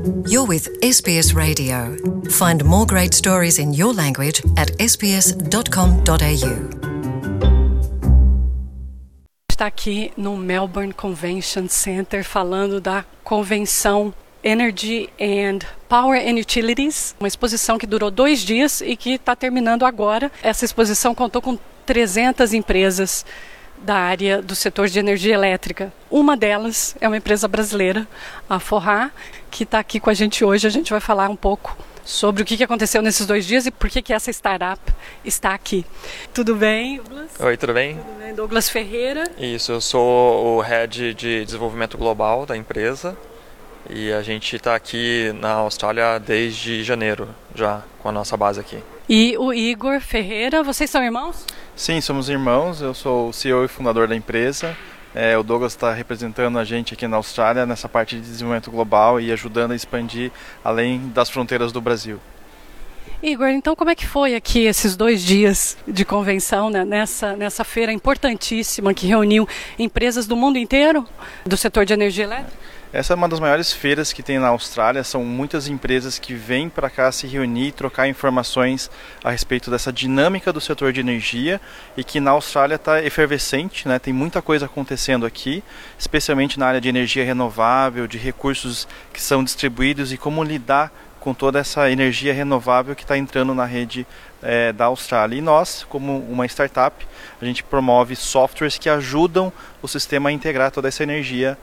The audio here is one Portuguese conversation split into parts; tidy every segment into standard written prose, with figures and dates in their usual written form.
You're with SBS Radio. Find more great stories in your language at sbs.com.au. Está aqui no Melbourne Convention Center falando da convenção Energy and Power and Utilities, uma exposição que durou 2 dias e que está terminando agora. Essa exposição contou com 300 empresas da área do setor de energia elétrica. Uma delas é uma empresa brasileira, a Forrá, que está aqui com a gente hoje. A gente vai falar um pouco sobre o que aconteceu nesses 2 dias e por que essa startup está aqui. Tudo bem, Douglas? Oi, tudo bem? Tudo bem, Douglas Ferreira. Isso, eu sou o Head de Desenvolvimento Global da empresa e a gente está aqui na Austrália desde janeiro, já com a nossa base aqui. E o Igor Ferreira, vocês são irmãos? Sim, somos irmãos. Eu sou o CEO e fundador da empresa. O Douglas está representando a gente aqui na Austrália nessa parte de desenvolvimento global e ajudando a expandir além das fronteiras do Brasil. Igor, então como é que foi aqui esses 2 dias de convenção, né, nessa feira importantíssima que reuniu empresas do mundo inteiro do setor de energia elétrica? Essa é uma das maiores feiras que tem na Austrália. São muitas empresas que vêm para cá se reunir e trocar informações a respeito dessa dinâmica do setor de energia e que na Austrália está efervescente, né? Tem muita coisa acontecendo aqui, especialmente na área de energia renovável, de recursos que são distribuídos e como lidar com toda essa energia renovável que está entrando na rede da Austrália. E nós, como uma startup, a gente promove softwares que ajudam o sistema a integrar toda essa energia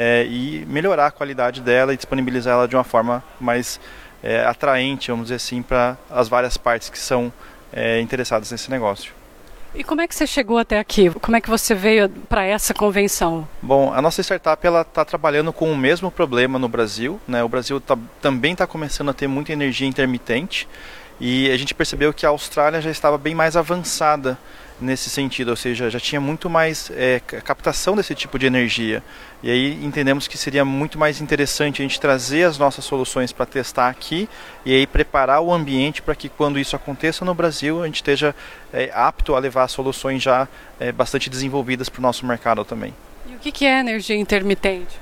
e melhorar a qualidade dela e disponibilizar ela de uma forma mais atraente, vamos dizer assim, para as várias partes que são interessadas nesse negócio. E como é que você chegou até aqui? Como é que você veio para essa convenção? Bom, a nossa startup está trabalhando com o mesmo problema no Brasil, né? O Brasil também está começando a ter muita energia intermitente e a gente percebeu que a Austrália já estava bem mais avançada nesse sentido, ou seja, já tinha muito mais captação desse tipo de energia. E aí entendemos que seria muito mais interessante a gente trazer as nossas soluções para testar aqui e aí preparar o ambiente para que quando isso aconteça no Brasil a gente esteja apto a levar soluções já bastante desenvolvidas para o nosso mercado também. E o que é energia intermitente?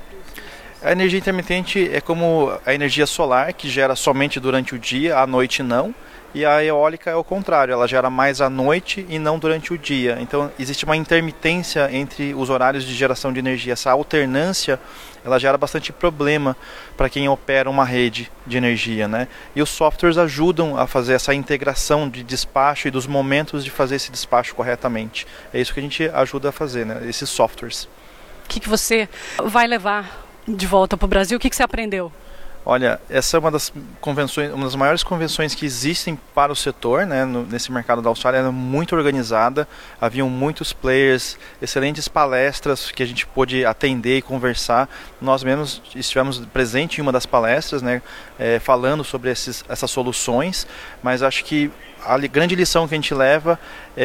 A energia intermitente é como a energia solar, que gera somente durante o dia, à noite não. E a eólica é o contrário, ela gera mais à noite e não durante o dia. Então existe uma intermitência entre os horários de geração de energia. Essa alternância, ela gera bastante problema para quem opera uma rede de energia, né? E os softwares ajudam a fazer essa integração de despacho e dos momentos de fazer esse despacho corretamente. É isso que a gente ajuda a fazer, né? Esses softwares. O que você vai levar de volta para o Brasil? O que você aprendeu? Olha, essa é uma das convenções, uma das maiores convenções que existem para o setor, né, nesse mercado da Austrália. Era muito organizada, haviam muitos players, excelentes palestras que a gente pôde atender e conversar. Nós mesmos estivemos presentes em uma das palestras, né, falando sobre essas soluções, mas acho que a grande lição que a gente leva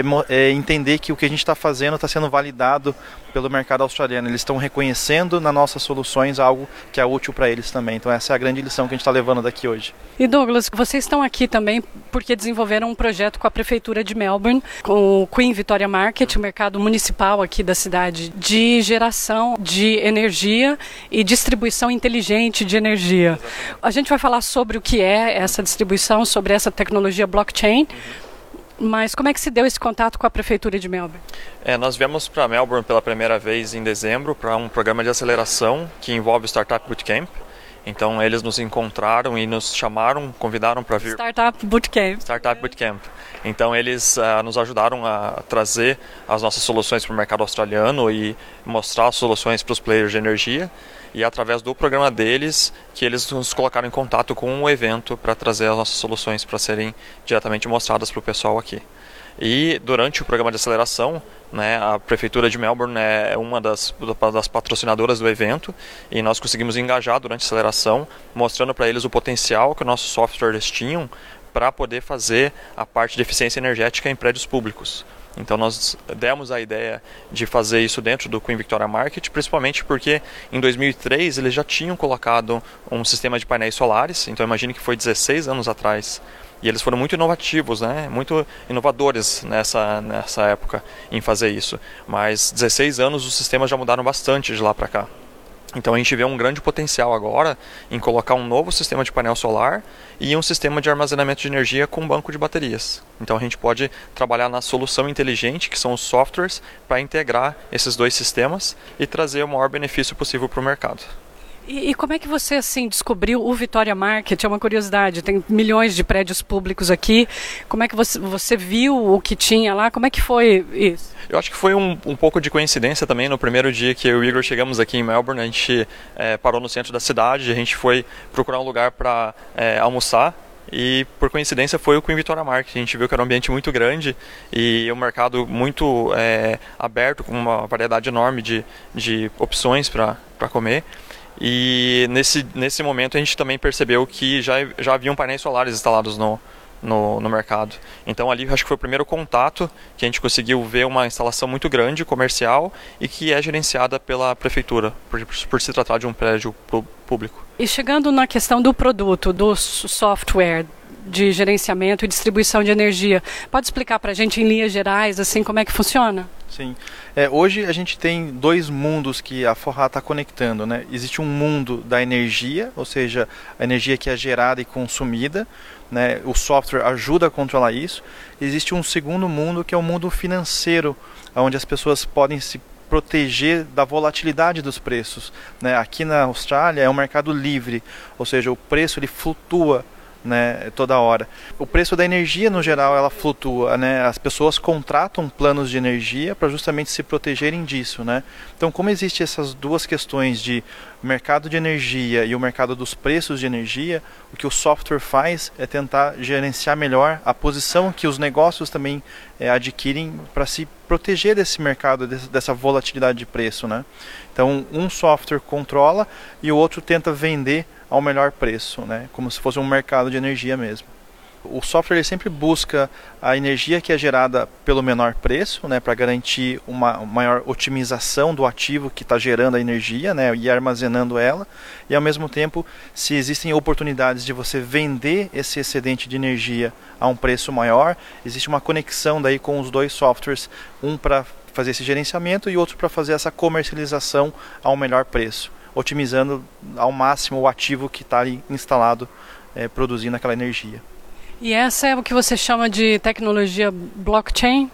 é entender que o que a gente está fazendo está sendo validado pelo mercado australiano. Eles estão reconhecendo nas nossas soluções algo que é útil para eles também. Então essa é a grande lição que a gente está levando daqui hoje. E Douglas, vocês estão aqui também porque desenvolveram um projeto com a Prefeitura de Melbourne, com o Queen Victoria Market, o mercado municipal aqui da cidade, de geração de energia e distribuição inteligente de energia. A gente vai falar sobre o que é essa distribuição, sobre essa tecnologia blockchain. Mas como é que se deu esse contato com a Prefeitura de Melbourne? Nós viemos para Melbourne pela primeira vez em dezembro para um programa de aceleração que envolve o Startup Bootcamp. Então eles nos encontraram e nos chamaram, convidaram para vir. Startup Bootcamp. Startup Bootcamp. Então eles nos ajudaram a trazer as nossas soluções para o mercado australiano e mostrar as soluções para os players de energia. E através do programa deles que eles nos colocaram em contato com o evento para trazer as nossas soluções para serem diretamente mostradas para o pessoal aqui. E durante o programa de aceleração, né, a Prefeitura de Melbourne é uma das patrocinadoras do evento e nós conseguimos engajar durante a aceleração, mostrando para eles o potencial que os nossos softwares tinham para poder fazer a parte de eficiência energética em prédios públicos. Então nós demos a ideia de fazer isso dentro do Queen Victoria Market, principalmente porque em 2003 eles já tinham colocado um sistema de painéis solares, então imagine que foi 16 anos atrás. E eles foram muito inovativos, né? Muito inovadores nessa época em fazer isso. Mas 16 anos os sistemas já mudaram bastante de lá para cá. Então a gente vê um grande potencial agora em colocar um novo sistema de painel solar e um sistema de armazenamento de energia com banco de baterias. Então a gente pode trabalhar na solução inteligente, que são os softwares, para integrar esses dois sistemas e trazer o maior benefício possível para o mercado. E como é que você assim descobriu o Vitória Market? É uma curiosidade, tem milhões de prédios públicos aqui. Como é que você viu o que tinha lá? Como é que foi isso? Eu acho que foi um pouco de coincidência também. No primeiro dia que eu e o Igor chegamos aqui em Melbourne, a gente parou no centro da cidade, a gente foi procurar um lugar para almoçar. E por coincidência foi o Queen Victoria Market. A gente viu que era um ambiente muito grande e um mercado muito aberto, com uma variedade enorme de opções para comer. E nesse momento a gente também percebeu que já haviam painéis solares instalados no mercado. Então ali acho que foi o primeiro contato que a gente conseguiu ver uma instalação muito grande, comercial, e que é gerenciada pela prefeitura, por se tratar de um prédio público. E chegando na questão do produto, do software de gerenciamento e distribuição de energia, pode explicar para a gente em linhas gerais assim como é que funciona? Sim. Hoje a gente tem dois mundos que a Forra está conectando, né? Existe um mundo da energia, ou seja, a energia que é gerada e consumida, né? O software ajuda a controlar isso. Existe um segundo mundo que é o mundo financeiro, onde as pessoas podem se proteger da volatilidade dos preços, né? Aqui na Austrália é um mercado livre, ou seja, o preço ele flutua, né, toda hora. O preço da energia no geral ela flutua, né? As pessoas contratam planos de energia para justamente se protegerem disso, né? Então, como existem essas duas questões de mercado de energia e o mercado dos preços de energia, o que o software faz é tentar gerenciar melhor a posição que os negócios também adquirem para se proteger desse mercado, dessa volatilidade de preço, né? Então, um software controla e o outro tenta vender ao melhor preço, né? Como se fosse um mercado de energia mesmo. O software ele sempre busca a energia que é gerada pelo menor preço, né, para garantir uma maior otimização do ativo que está gerando a energia, né, e armazenando ela, e ao mesmo tempo, se existem oportunidades de você vender esse excedente de energia a um preço maior, existe uma conexão daí com os dois softwares, um para fazer esse gerenciamento e outro para fazer essa comercialização ao melhor preço, otimizando ao máximo o ativo que está ali instalado, produzindo aquela energia. E essa é o que você chama de tecnologia blockchain?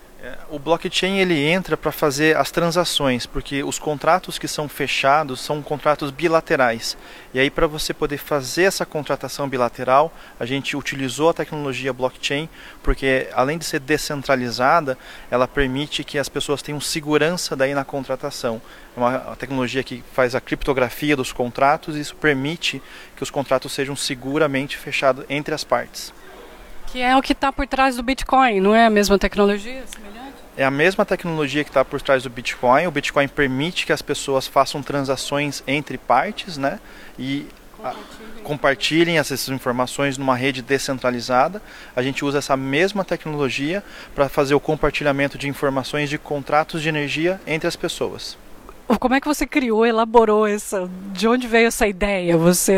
O blockchain ele entra para fazer as transações, porque os contratos que são fechados são contratos bilaterais. E aí para você poder fazer essa contratação bilateral, a gente utilizou a tecnologia blockchain, porque além de ser descentralizada, ela permite que as pessoas tenham segurança daí na contratação. É uma tecnologia que faz a criptografia dos contratos e isso permite que os contratos sejam seguramente fechados entre as partes. Que é o que está por trás do Bitcoin, não é a mesma tecnologia? Semelhante? É a mesma tecnologia que está por trás do Bitcoin. O Bitcoin permite que as pessoas façam transações entre partes, né? E compartilhem essas informações numa rede descentralizada. A gente usa essa mesma tecnologia para fazer o compartilhamento de informações de contratos de energia entre as pessoas. Como é que você criou, elaborou essa? De onde veio essa ideia?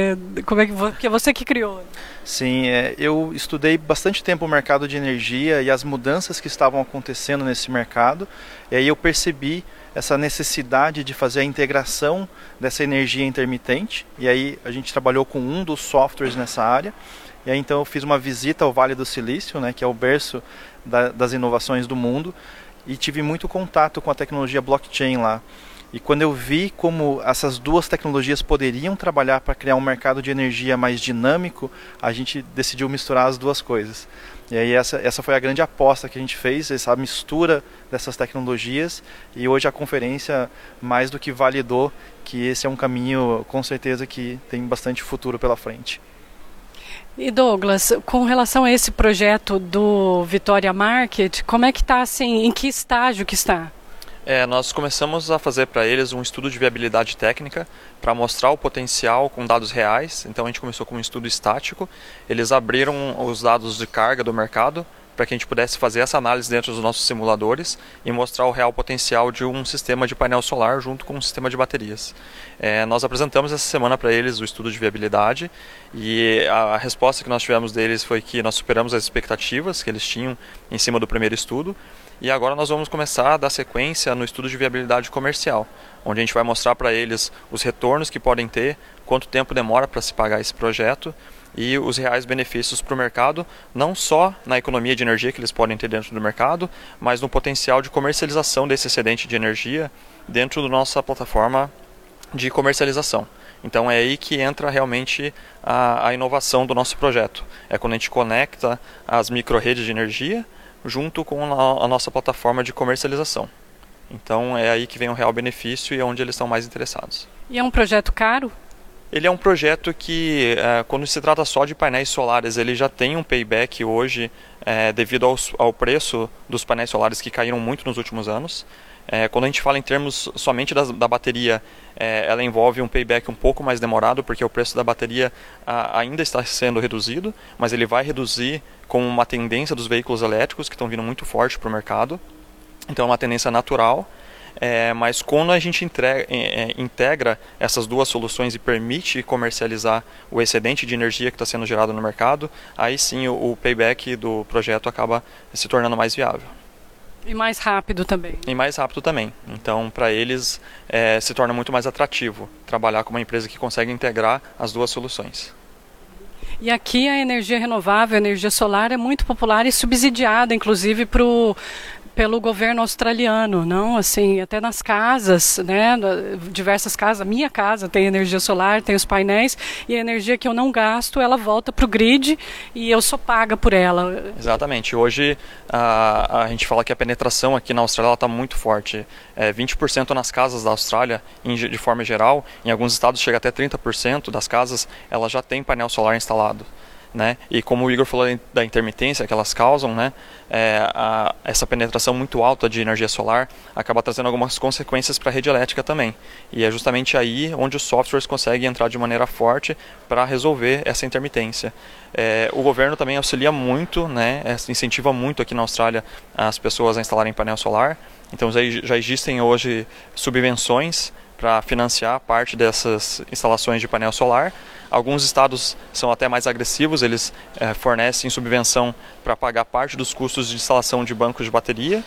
Que você que criou? Sim, eu estudei bastante tempo o mercado de energia e as mudanças que estavam acontecendo nesse mercado. E aí eu percebi essa necessidade de fazer a integração dessa energia intermitente. E aí a gente trabalhou com um dos softwares nessa área. E aí então eu fiz uma visita ao Vale do Silício, né, que é o berço das inovações do mundo. E tive muito contato com a tecnologia blockchain lá. E quando eu vi como essas duas tecnologias poderiam trabalhar para criar um mercado de energia mais dinâmico, a gente decidiu misturar as duas coisas. E aí essa foi a grande aposta que a gente fez, essa mistura dessas tecnologias. E hoje a conferência mais do que validou que esse é um caminho, com certeza, que tem bastante futuro pela frente. E Douglas, com relação a esse projeto do Vitória Market, como é que está, assim, em que estágio que está? Nós começamos a fazer para eles um estudo de viabilidade técnica para mostrar o potencial com dados reais. Então a gente começou com um estudo estático. Eles abriram os dados de carga do mercado para que a gente pudesse fazer essa análise dentro dos nossos simuladores e mostrar o real potencial de um sistema de painel solar junto com um sistema de baterias. Nós apresentamos essa semana para eles o estudo de viabilidade e a resposta que nós tivemos deles foi que nós superamos as expectativas que eles tinham em cima do primeiro estudo. E agora nós vamos começar a dar sequência no estudo de viabilidade comercial, onde a gente vai mostrar para eles os retornos que podem ter, quanto tempo demora para se pagar esse projeto e os reais benefícios para o mercado, não só na economia de energia que eles podem ter dentro do mercado, mas no potencial de comercialização desse excedente de energia dentro da nossa plataforma de comercialização. Então é aí que entra realmente a inovação do nosso projeto. É quando a gente conecta as micro-redes de energia junto com a nossa plataforma de comercialização. Então é aí que vem o real benefício e é onde eles estão mais interessados. E é um projeto caro? Ele é um projeto que, quando se trata só de painéis solares, ele já tem um payback hoje devido ao preço dos painéis solares que caíram muito nos últimos anos. Quando a gente fala em termos somente da bateria, ela envolve um payback um pouco mais demorado, porque o preço da bateria ainda está sendo reduzido, mas ele vai reduzir com uma tendência dos veículos elétricos que estão vindo muito forte para o mercado. Então é uma tendência natural, mas quando a gente integra essas duas soluções e permite comercializar o excedente de energia que está sendo gerado no mercado, aí sim o payback do projeto acaba se tornando mais viável. E mais rápido também. E mais rápido também. Então, para eles, se torna muito mais atrativo trabalhar com uma empresa que consegue integrar as duas soluções. E aqui a energia renovável, a energia solar é muito popular e subsidiada, inclusive, pelo governo australiano, não? Assim, até nas casas, né? Diversas casas, a minha casa tem energia solar, tem os painéis, e a energia que eu não gasto, ela volta para o grid e eu sou paga por ela. Exatamente. Hoje a gente fala que a penetração aqui na Austrália está muito forte. 20% nas casas da Austrália, de forma geral, em alguns estados chega até 30% das casas, ela já tem painel solar instalado. Né? E como o Igor falou da intermitência que elas causam, né? Essa penetração muito alta de energia solar acaba trazendo algumas consequências para a rede elétrica também. E é justamente aí onde os softwares conseguem entrar de maneira forte para resolver essa intermitência. O governo também auxilia muito, né? Incentiva muito aqui na Austrália as pessoas a instalarem painel solar. Então já existem hoje subvenções para financiar parte dessas instalações de painel solar. Alguns estados são até mais agressivos, eles fornecem subvenção para pagar parte dos custos de instalação de bancos de bateria.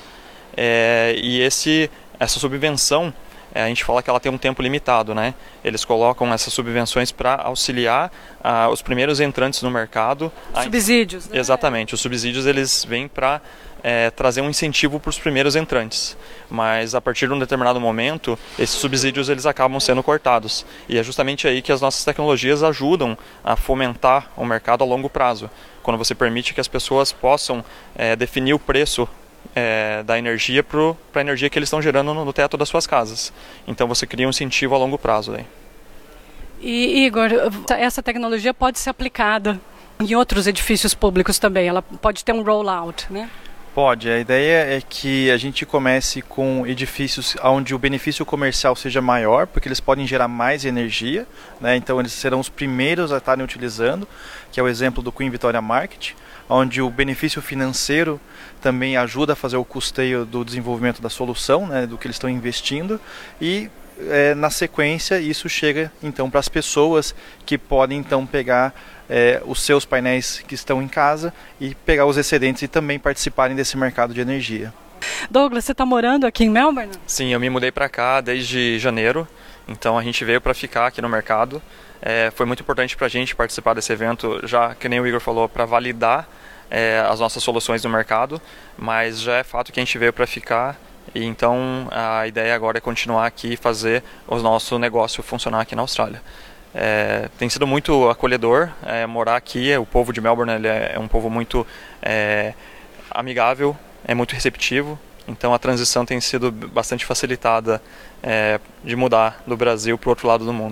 E essa subvenção, a gente fala que ela tem um tempo limitado, né? Eles colocam essas subvenções para auxiliar os primeiros entrantes no mercado. Subsídios, né? Exatamente, os subsídios eles vêm para trazer um incentivo para os primeiros entrantes, mas a partir de um determinado momento esses subsídios eles acabam sendo cortados e é justamente aí que as nossas tecnologias ajudam a fomentar o mercado a longo prazo, quando você permite que as pessoas possam definir o preço da energia para a energia que eles estão gerando no teto das suas casas. Então você cria um incentivo a longo prazo aí. E Igor, essa tecnologia pode ser aplicada em outros edifícios públicos também, ela pode ter um rollout, né? Pode, a ideia é que a gente comece com edifícios onde o benefício comercial seja maior, porque eles podem gerar mais energia, né? Então eles serão os primeiros a estarem utilizando, que é o exemplo do Queen Victoria Market, onde o benefício financeiro também ajuda a fazer o custeio do desenvolvimento da solução, né, do que eles estão investindo, e na sequência isso chega então para as pessoas que podem então pegar os seus painéis que estão em casa e pegar os excedentes e também participarem desse mercado de energia. Douglas, você está morando aqui em Melbourne? Sim, eu me mudei para cá desde janeiro, então a gente veio para ficar aqui no mercado. Foi muito importante para a gente participar desse evento, já que nem o Igor falou, para validar as nossas soluções no mercado, mas já é fato que a gente veio para ficar. E então a ideia agora é continuar aqui e fazer o nosso negócio funcionar aqui na Austrália. Tem sido muito acolhedor morar aqui. O povo de Melbourne ele é um povo muito amigável, é muito receptivo. Então a transição tem sido bastante facilitada de mudar do Brasil para o outro lado do mundo.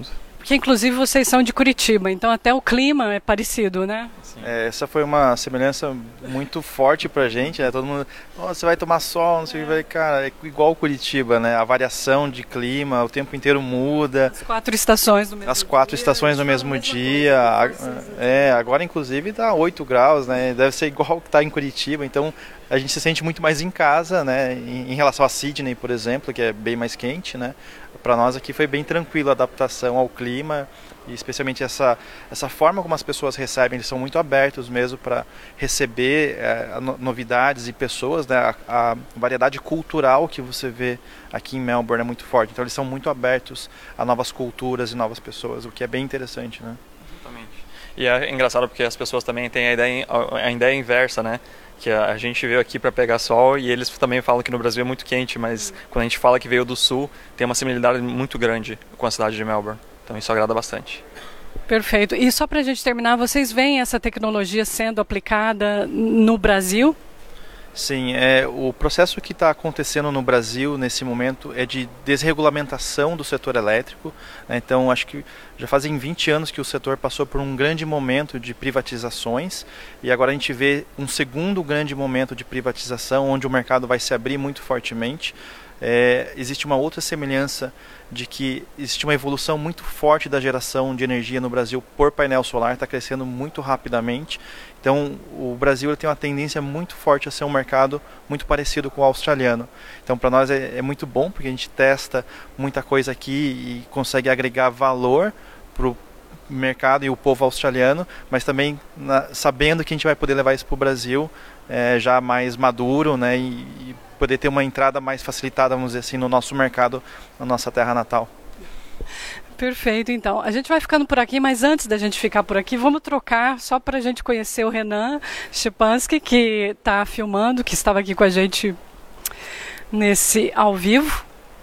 Porque inclusive vocês são de Curitiba, então até o clima é parecido, né? Essa foi uma semelhança muito forte pra gente, né? Todo mundo, você vai tomar sol, não sei o que, cara, é igual Curitiba, né? A variação de clima, o tempo inteiro muda. As 4 estações no mesmo dia. As 4 estações no mesmo dia. Agora inclusive dá 8 graus, né? Deve ser igual que tá em Curitiba, então a gente se sente muito mais em casa, né? Em relação a Sydney, por exemplo, que é bem mais quente, né? Para nós aqui foi bem tranquilo a adaptação ao clima e especialmente essa forma como as pessoas recebem, eles são muito abertos mesmo para receber novidades e pessoas, né? A variedade cultural que você vê aqui em Melbourne é muito forte, então eles são muito abertos a novas culturas e novas pessoas, o que é bem interessante, né? Exatamente. E é engraçado porque as pessoas também têm a ideia inversa, né? Que a gente veio aqui para pegar sol e eles também falam que no Brasil é muito quente, mas quando a gente fala que veio do sul, tem uma similaridade muito grande com a cidade de Melbourne. Então isso agrada bastante. Perfeito. E só para a gente terminar, vocês veem essa tecnologia sendo aplicada no Brasil? Sim, o processo que está acontecendo no Brasil nesse momento é de desregulamentação do setor elétrico, né? Então acho que já fazem 20 anos que o setor passou por um grande momento de privatizações e agora a gente vê um segundo grande momento de privatização onde o mercado vai se abrir muito fortemente. Existe uma outra semelhança de que existe uma evolução muito forte da geração de energia no Brasil por painel solar, está crescendo muito rapidamente. Então o Brasil tem uma tendência muito forte a ser um mercado muito parecido com o australiano. Então para nós é muito bom porque a gente testa muita coisa aqui e consegue agregar valor para o mercado e o povo australiano, mas também sabendo que a gente vai poder levar isso para o Brasil já mais maduro, né, e poder ter uma entrada mais facilitada, vamos dizer assim, no nosso mercado, na nossa terra natal. Perfeito, então. A gente vai ficando por aqui, mas antes da gente ficar por aqui, vamos trocar só para a gente conhecer o Renan Szczepanski, que está filmando, que estava aqui com a gente nesse ao vivo.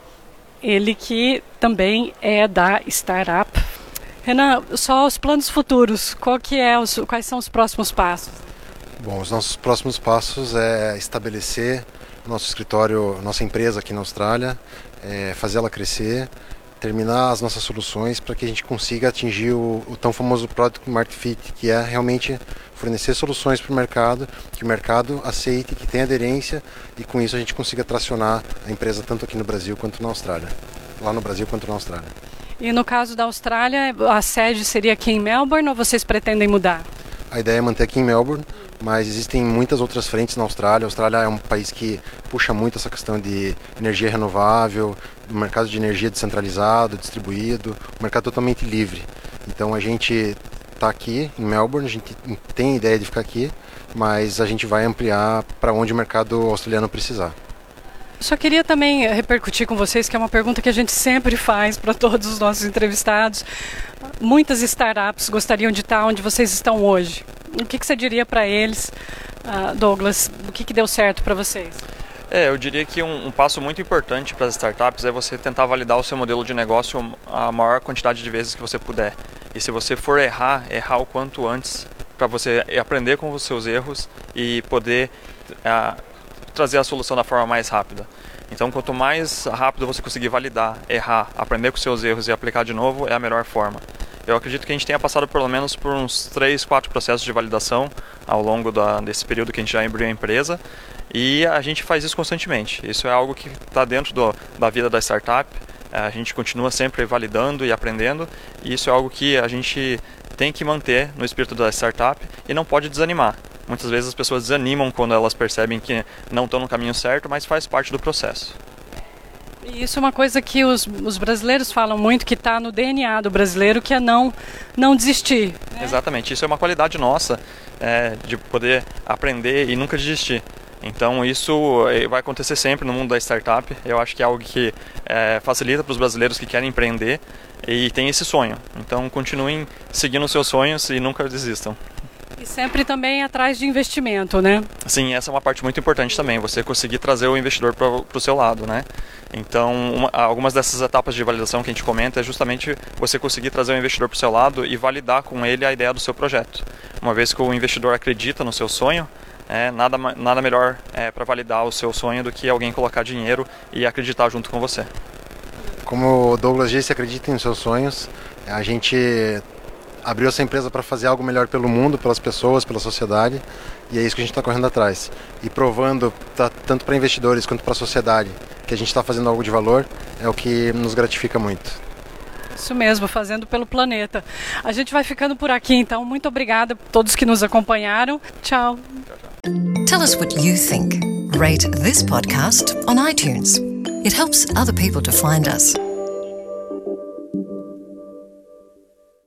Ele que também é da Startup. Renan, só os planos futuros, quais são os próximos passos? Bom, os nossos próximos passos é estabelecer nosso escritório, nossa empresa aqui na Austrália, fazê-la crescer, terminar as nossas soluções para que a gente consiga atingir o tão famoso Product Market Fit, que é realmente fornecer soluções para o mercado, que o mercado aceite, que tenha aderência e com isso a gente consiga tracionar a empresa tanto aqui no Brasil quanto na Austrália, lá no Brasil quanto na Austrália. E no caso da Austrália, a sede seria aqui em Melbourne ou vocês pretendem mudar? A ideia é manter aqui em Melbourne, mas existem muitas outras frentes na Austrália. A Austrália é um país que puxa muito essa questão de energia renovável, do mercado de energia descentralizado, distribuído, um mercado totalmente livre. Então a gente está aqui em Melbourne, a gente tem a ideia de ficar aqui, mas a gente vai ampliar para onde o mercado australiano precisar. Só queria também repercutir com vocês, que é uma pergunta que a gente sempre faz para todos os nossos entrevistados. Muitas startups gostariam de estar onde vocês estão hoje. O que você diria para eles, Douglas? O que deu certo para vocês? Eu diria que um passo muito importante para as startups é você tentar validar o seu modelo de negócio a maior quantidade de vezes que você puder. E se você for errar o quanto antes, para você aprender com os seus erros e poder trazer a solução da forma mais rápida. Então, quanto mais rápido você conseguir validar, errar, aprender com seus erros e aplicar de novo, é a melhor forma. Eu acredito que a gente tenha passado pelo menos por uns 3, 4 processos de validação ao longo desse período que a gente já abriu a empresa e a gente faz isso constantemente. Isso é algo que está dentro da vida da startup. A gente continua sempre validando e aprendendo e isso é algo que a gente tem que manter no espírito da startup e não pode desanimar. Muitas vezes as pessoas desanimam quando elas percebem que não estão no caminho certo, mas faz parte do processo. E isso é uma coisa que os brasileiros falam muito, que está no DNA do brasileiro, que é não desistir. Né? Exatamente, isso é uma qualidade nossa, de poder aprender e nunca desistir. Então isso vai acontecer sempre no mundo da startup. Eu acho que é algo que facilita para os brasileiros que querem empreender e têm esse sonho. Então continuem seguindo os seus sonhos e nunca desistam. E sempre também atrás de investimento, né? Sim, essa é uma parte muito importante também, você conseguir trazer o investidor para o seu lado, né? Então, algumas dessas etapas de validação que a gente comenta é justamente você conseguir trazer o investidor para o seu lado e validar com ele a ideia do seu projeto. Uma vez que o investidor acredita no seu sonho, nada melhor para validar o seu sonho do que alguém colocar dinheiro e acreditar junto com você. Como o Douglas disse, acreditem nos seus sonhos. A gente abriu essa empresa para fazer algo melhor pelo mundo, pelas pessoas, pela sociedade, e é isso que a gente está correndo atrás. E provando, tanto para investidores quanto para a sociedade, que a gente está fazendo algo de valor, é o que nos gratifica muito. Isso mesmo, fazendo pelo planeta. A gente vai ficando por aqui, então. Muito obrigada a todos que nos acompanharam. Tchau. Tell us what you think. Rate this podcast on iTunes. It helps other people to find us.